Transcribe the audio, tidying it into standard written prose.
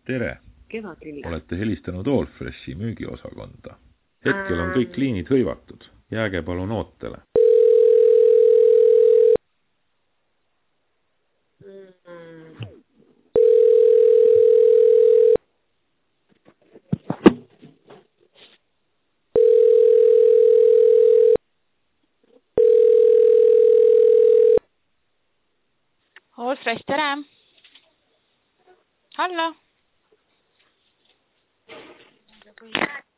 Tere! Kevadlill. Olete helistanud Allfreshi müügiosakonda. Hetkel on kõik liinid hõivatud. Jääge palun ootele. Allfresh, tere! Hallo!